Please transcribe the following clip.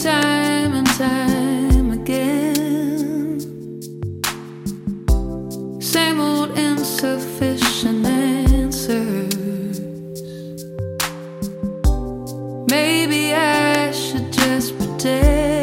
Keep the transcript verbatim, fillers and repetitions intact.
time and time again. Same old insufficient answers. Maybe I should just pretend